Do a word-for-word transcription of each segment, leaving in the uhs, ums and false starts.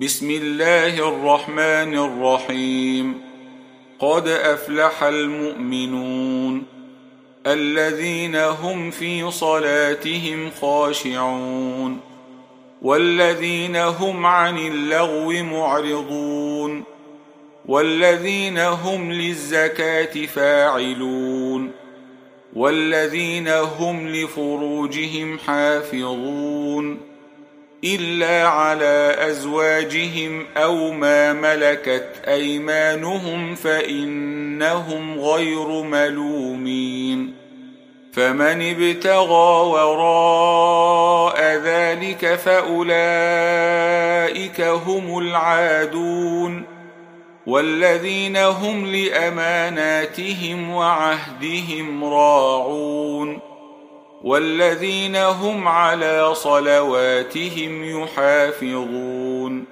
بسم الله الرحمن الرحيم. قد أفلح المؤمنون الذين هم في صلاتهم خاشعون والذين هم عن اللغو معرضون والذين هم للزكاة فاعلون والذين هم لفروجهم حافظون إلا على أزواجهم أو ما ملكت أيمانهم فإنهم غير ملومين. فمن ابتغى وراء ذلك فأولئك هم العادون والذين هم لأماناتهم وعهدهم راعون والذين هم على صلواتهم يحافظون.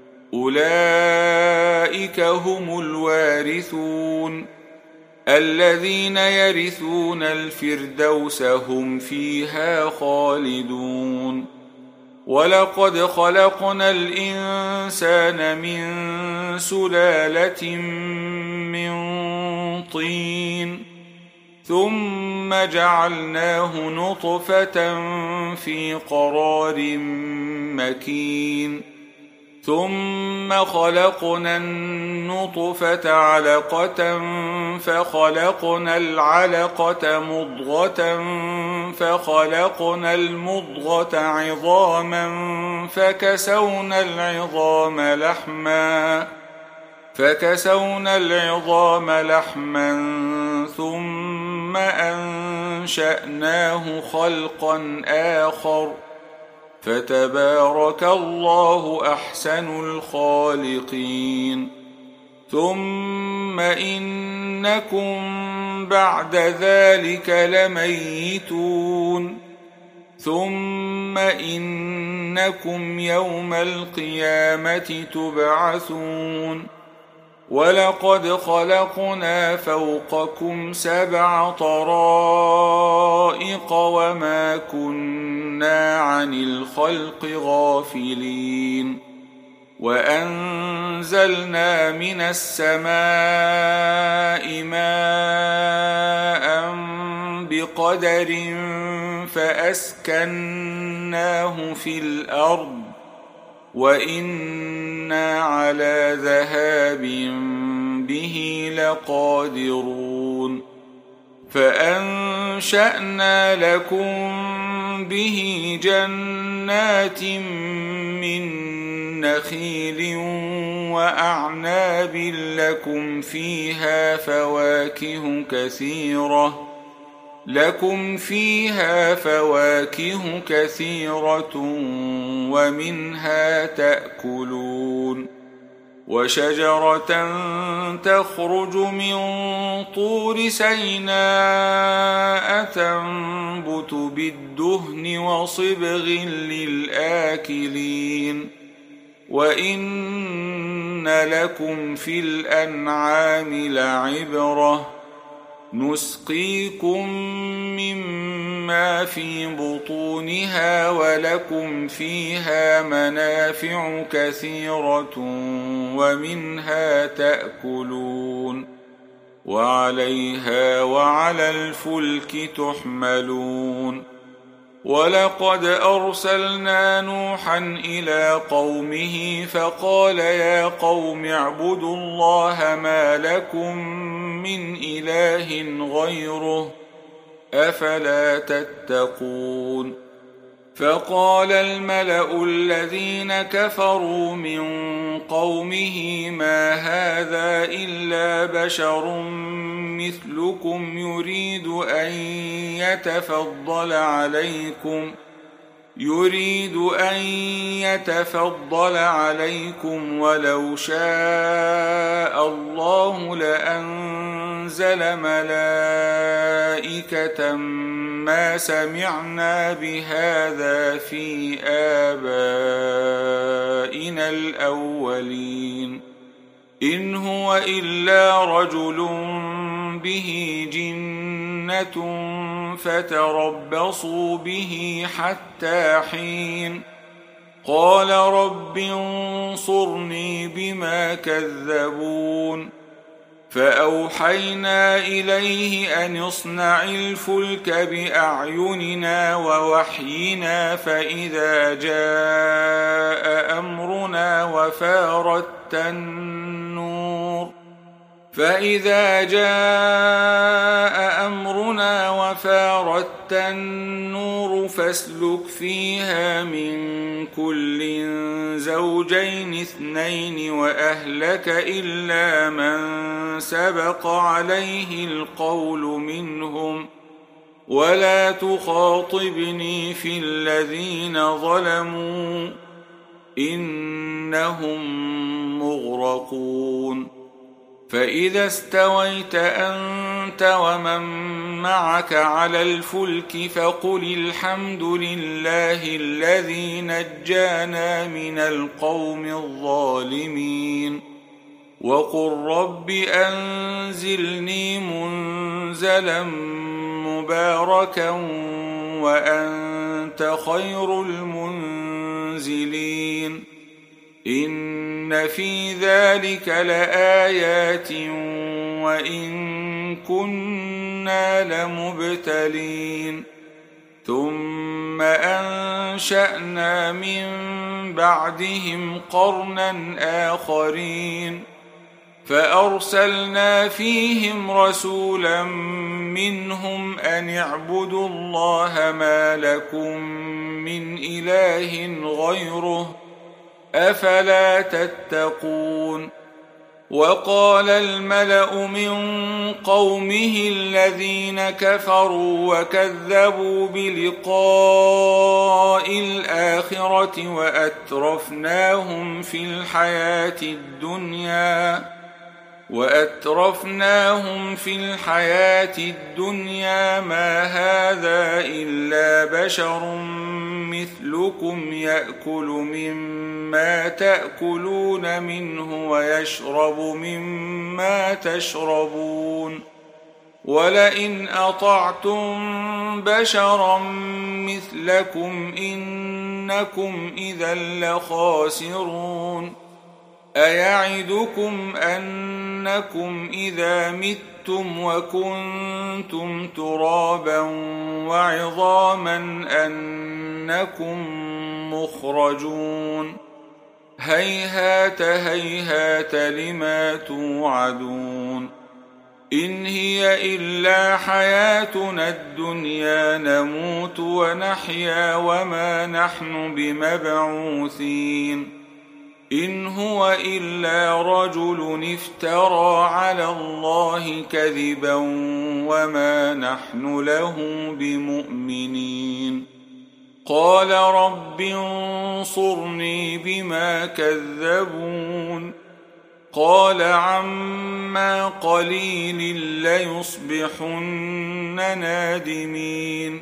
أولئك هم الوارثون الذين يرثون الفردوس هم فيها خالدون. ولقد خلقنا الإنسان من سلالة من طين ثم جعلناه نطفة في قرار مكين ثم خلقنا النطفة علقة فخلقنا العلقة مضغة فخلقنا المضغة عظاما فكسونا العظام لحما فكسونا العظام لحما ثم أنشأناه خلقا آخر فتبارك الله أحسن الخالقين. ثم إنكم بعد ذلك لميتون ثم إنكم يوم القيامة تبعثون. ولقد خلقنا فوقكم سبع طرائق وما كنا عن الخلق غافلين. وأنزلنا من السماء ماء بقدر فأسكناه في الأرض وإنا على ذهاب به لقادرون. فأنشأنا لكم به جنات من نخيل وأعناب لكم فيها فواكه كثيرة لكم فيها فواكه كثيرة ومنها تأكلون. وشجرة تخرج من طور سيناء تنبت بالدهن وصبغ للآكلين. وإن لكم في الأنعام لعبرة نسقيكم مما في بطونها ولكم فيها منافع كثيرة ومنها تأكلون وعليها وعلى الفلك تحملون. ولقد أرسلنا نوحا إلى قومه فقال يا قوم اعبدوا الله ما لكم من إله غيره أفلا تتقون. فقال الملأ الذين كفروا من قومه ما هذا إلا بشر مثلكم يريد أن يتفضل عليكم يريد أن يتفضل عليكم ولو شاء الله لأنزل ملائكة ما سمعنا بهذا في آبائنا الأولين إن هو إلا رجل به جنة فتربصوا به حتى حين قال رب انصرني بما كذبون فأوحينا إليه أن اصنع الفلك بأعيننا ووحينا فإذا جاء أمرنا وفارت النور فإذا جاء أمرنا وفارت النور فاسلك فيها من كل زوجين اثنين وأهلك إلا من سبق عليه القول منهم ولا تخاطبني في الذين ظلموا إنهم مغرقون فإذا استويت أنت ومن معك على الفلك فقل الحمد لله الذي نجانا من القوم الظالمين وقل رب أنزلني منزلا مباركا وأنت خير المنزلين إن في ذلك لآيات وإن كنا لمبتلين ثم أنشأنا من بعدهم قرنا آخرين فأرسلنا فيهم رسولا منهم أن اعبدوا الله ما لكم من إله غيره أفلا تتقون وقال الملأ من قومه الذين كفروا وكذبوا بلقاء الآخرة وأترفناهم في الحياة الدنيا وأترفناهم في الحياة الدنيا ما هذا إلا بشر مثلكم يأكل مما تأكلون منه ويشرب مما تشربون ولئن أطعتم بشرا مثلكم إنكم إذا لخاسرون أيعدكم أنكم إذا متم وكنتم ترابا وعظاما أنكم مخرجون هيهات هيهات لما توعدون إن هي إلا حياتنا الدنيا نموت ونحيا وما نحن بمبعوثين إن هو إلا رجل افترى على الله كذبا وما نحن له بمؤمنين قال رب انصرني بما كذبون قال عما قليل ليصبحن نادمين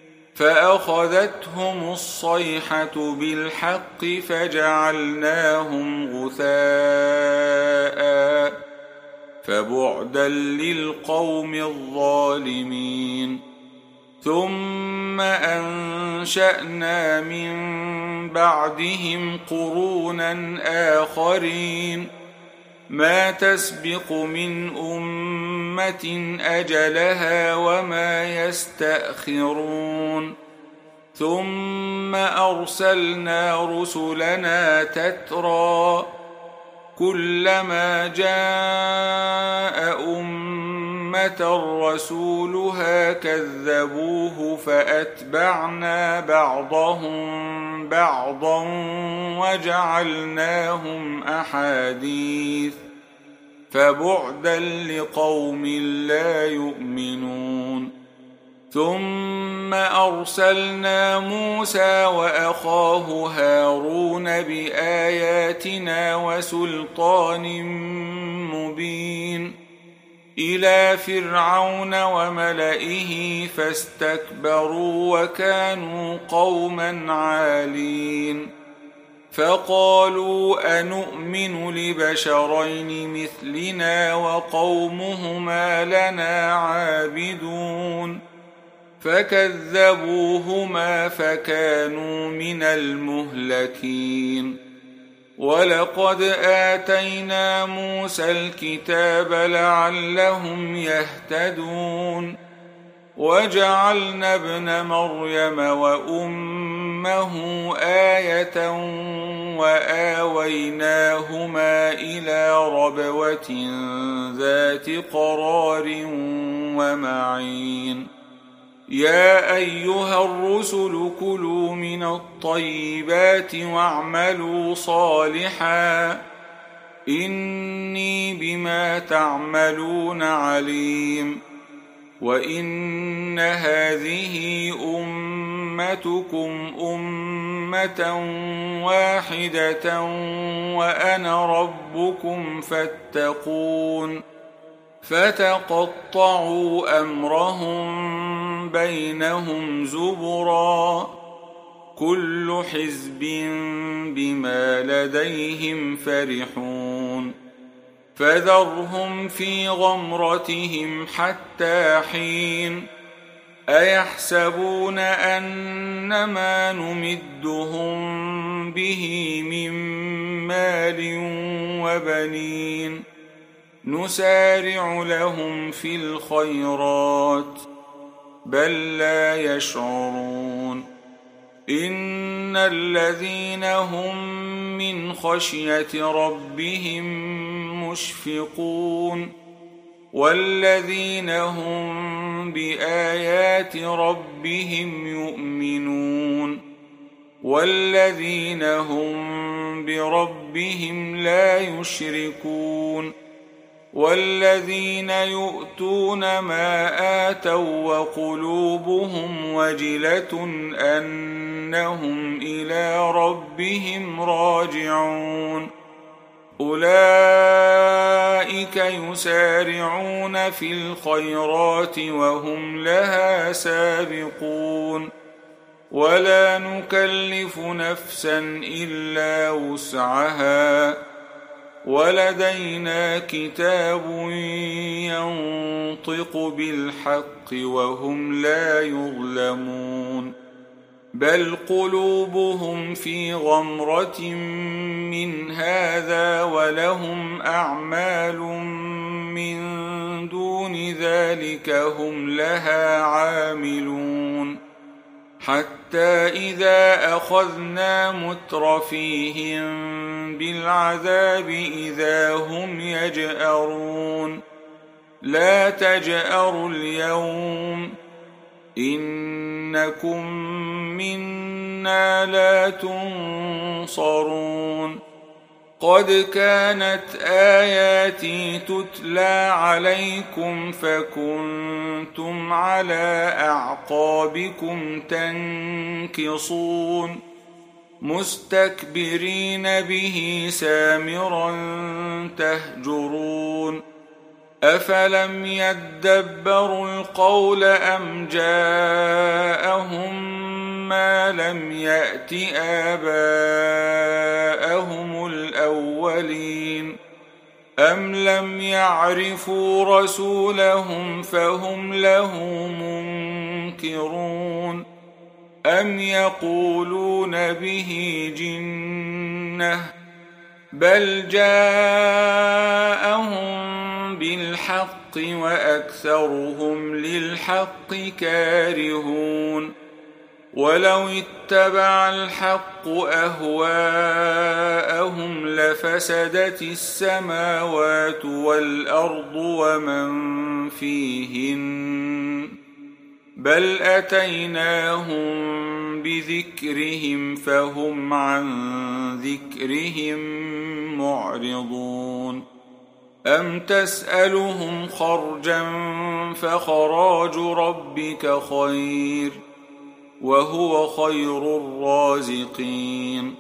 فأخذتهم الصيحة بالحق فجعلناهم غثاء فبعدا للقوم الظالمين ثم أنشأنا من بعدهم قرونا آخرين ما تسبق من أمة أجلها وما يستأخرون ثم أرسلنا رسلنا تترى كلما جاء أمة رسولها كذبوه فأتبعنا بعضهم بعضا وجعلناهم أحاديث فبعدا لقوم لا يؤمنون ثم أرسلنا موسى وأخاه هارون بآياتنا وسلطان مبين إلى فرعون وملئه فاستكبروا وكانوا قوما عالين فقالوا أنؤمن لبشرين مثلنا وقومهما لنا عابدون فكذبوهما فكانوا من المهلكين. ولقد آتينا موسى الكتاب لعلهم يهتدون وجعلنا ابن مريم وأمه آية وآويناهما إلى ربوة ذات قرار ومعين. يا أيها الرسل كلوا من الطيبات واعملوا صالحا إني بما تعملون عليم. وإن هذه أمتكم أمة واحدة وأنا ربكم فاتقون. فتقطعوا أمرهم بينهم زبرا كل حزب بما لديهم فرحون. فذرهم في غمرتهم حتى حين. أيحسبون أنما نمدهم به من مال وبنين نسارع لهم في الخيرات بل لا يشعرون. إن الذين هم من خشية ربهم مشفقون والذين هم بآيات ربهم يؤمنون والذين هم بربهم لا يشركون والذين يؤتون ما آتوا وقلوبهم وجلة أنهم إلى ربهم راجعون. أولئك يسارعون في الخيرات وهم لها سابقون. ولا نكلف نفسا إلا وسعها ولدينا كتاب ينطق بالحق وهم لا يظلمون. بل قلوبهم في غمرة من هذا ولهم أعمال من دون ذلك هم لها عاملون. حتى إذا أخذنا مترفيهم بالعذاب إذا هم يجأرون. لا تجأروا اليوم إنكم منا لا تنصرون. قد كانت آياتي تتلى عليكم فكنتم على أعقابكم تنكصون مستكبرين به سامرا تهجرون. أفلم يدبروا القول أم جاءهم ما لم يأت آباءهم الأولين أم لم يعرفوا رسولهم فهم له منكرون أم يقولون به جنة بل جاءهم بالحق وأكثرهم للحق كارهون. ولو اتبع الحق أهواءهم لفسدت السماوات والأرض ومن فيهن بل أتيناهم بذكرهم فهم عن ذكرهم معرضون. أم تسألهم خرجا فخراج ربك خير وهو خير الرازقين.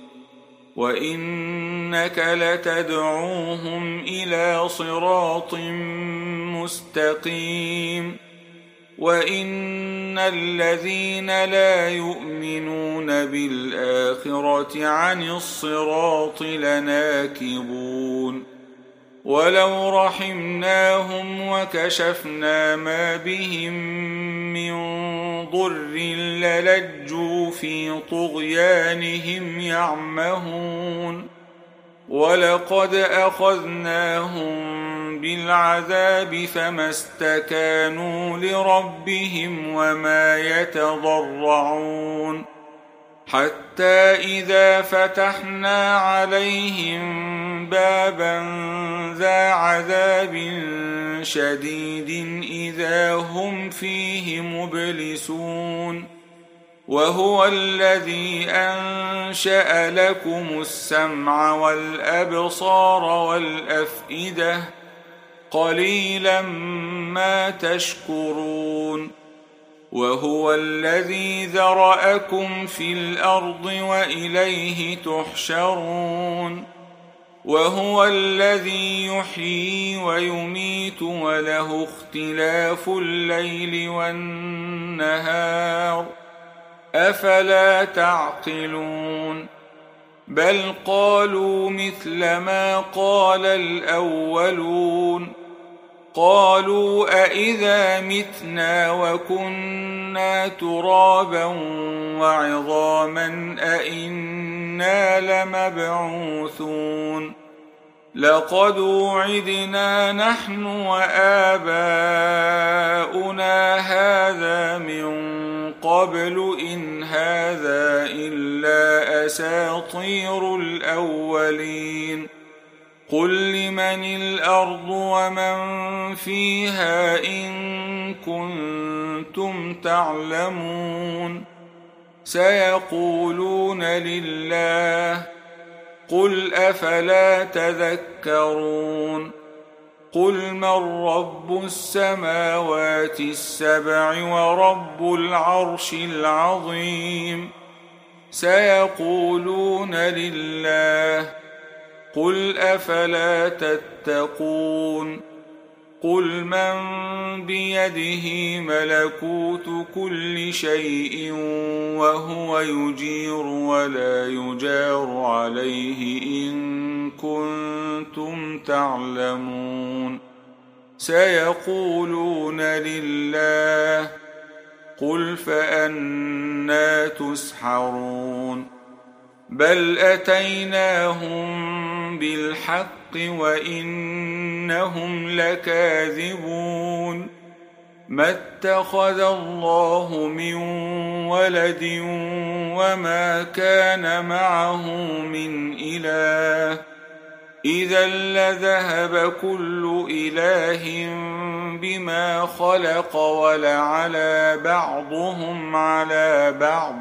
وإنك لتدعوهم إلى صراط مستقيم. وإن الذين لا يؤمنون بالآخرة عن الصراط لناكبون. ولو رحمناهم وكشفنا ما بهم من ضر للجوا في طغيانهم يعمهون ولقد أخذناهم بالعذاب فما استكانوا لربهم وما يتضرعون حتى إذا فتحنا عليهم بابا ذا عذاب شديد إذا هم فيه مبلسون وهو الذي أنشأ لكم السمع والأبصار والأفئدة قليلا ما تشكرون وهو الذي ذرأكم في الأرض وإليه تحشرون وهو الذي يحيي ويميت وله اختلاف الليل والنهار أفلا تعقلون بل قالوا مثل ما قال الأولون قالوا أإذا متنا وكنا ترابا وعظاما أإنا لمبعوثون لقد وعدنا نحن وآباؤنا هذا من قبل إن هذا إلا أساطير الأولين قل لمن الأرض ومن فيها إن كنتم تعلمون سيقولون لله قل أفلا تذكرون قل من رب السماوات السبع ورب العرش العظيم سيقولون لله قل أفلا تتقون قل من بيده ملكوت كل شيء وهو يجير ولا يجار عليه إن كنتم تعلمون سيقولون لله قل فأنى تسحرون بل أتيناهم بالحق وإنهم لكاذبون ما اتخذ الله من ولد وما كان معه من إله إذا لذهب كل إله بما خلق ولعلى بعضهم على بعض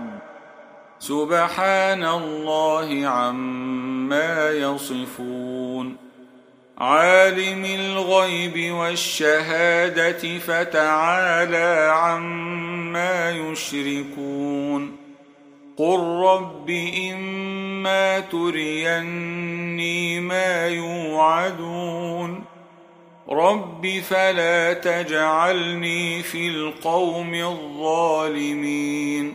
سبحان الله عما يصفون عالم الغيب والشهادة فتعالى عما يشركون قل رب إما تريني ما يوعدون رب فلا تجعلني في القوم الظالمين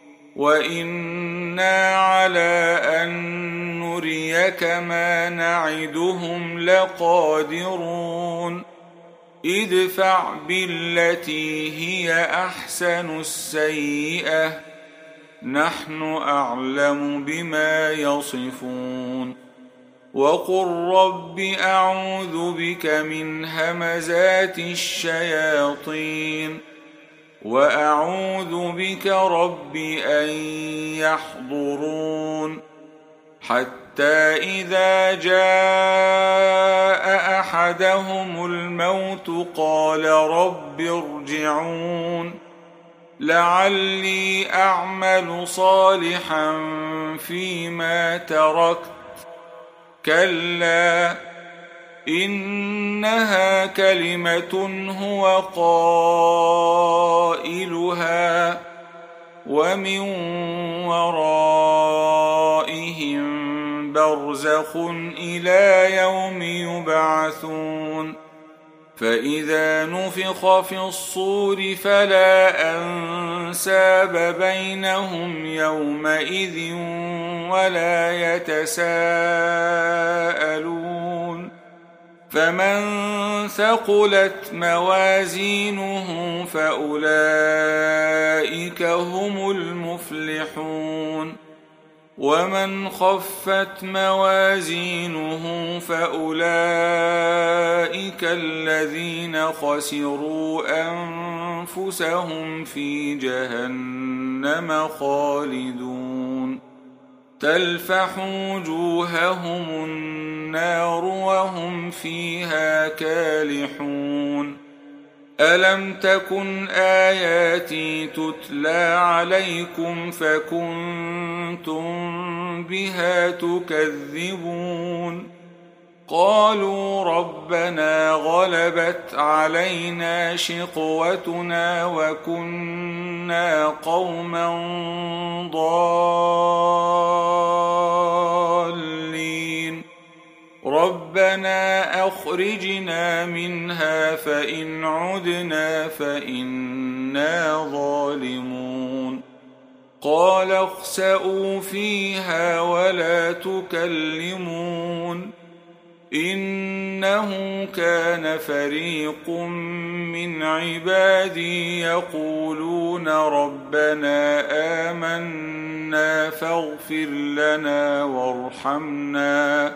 وإنا على أن نريك ما نعدهم لقادرون ادفع بالتي هي أحسن السيئة نحن أعلم بما يصفون وقل رب أعوذ بك من همزات الشياطين وأعوذ بك رب أن يحضرون حتى إذا جاء أحدهم الموت قال رب ارجعون لعلي أعمل صالحا فيما تركت كلا إنها كلمة هو قائلها ومن ورائهم برزخ إلى يوم يبعثون فإذا نفخ في الصور فلا أنساب بينهم يومئذ ولا يتساءلون فمن ثقلت موازينه فأولئك هم المفلحون ومن خفت موازينه فأولئك الذين خسروا أنفسهم في جهنم خالدون تلفح وجوههم النار وهم فيها كالحون ألم تكن آياتي تتلى عليكم فكنتم بها تكذبون قالوا ربنا غلبت علينا شقوتنا وكنا قوما ضالين ربنا أخرجنا منها فإن عدنا فإنا ظالمون قال اخسئوا فيها ولا تكلمون إنه كان فريق من عبادي يقولون ربنا آمنا فاغفر لنا وارحمنا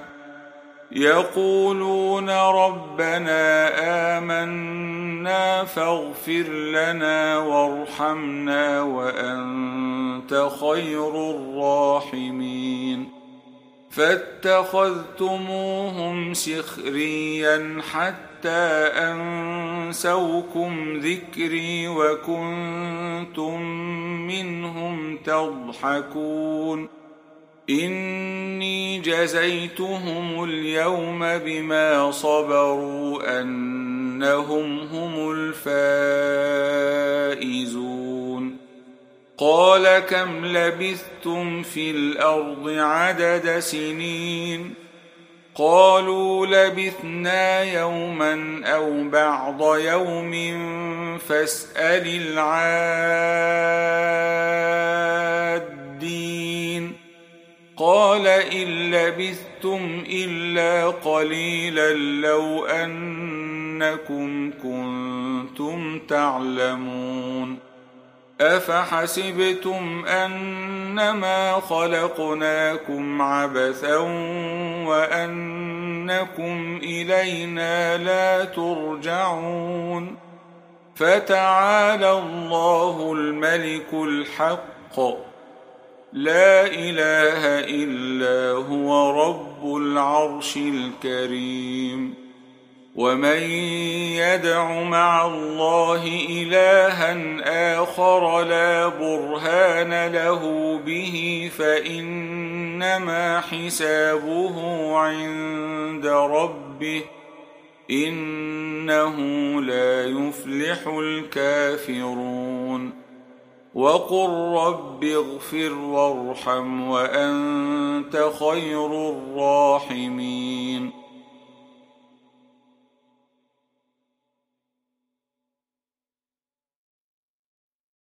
يقولون ربنا آمنا فاغفر لنا وارحمنا وأنت خير الراحمين فاتخذتموهم سخريا حتى أنسوكم ذكري وكنتم منهم تضحكون إني جزيتهم اليوم بما صبروا أنهم هم الفائزون قال كم لبثتم في الأرض عدد سنين قالوا لبثنا يوما أو بعض يوم فاسأل العادين قال إن لبثتم إلا قليلا لو أنكم كنتم تعلمون أفحسبتم أنما خلقناكم عبثا وأنكم إلينا لا ترجعون فتعالى الله الملك الحق لا إله إلا هو رب العرش الكريم ومن يدع مع الله إلها آخر لا برهان له به فإنما حسابه عند ربه إنه لا يفلح الكافرون وقل رب اغفر وارحم وأنت خير الراحمين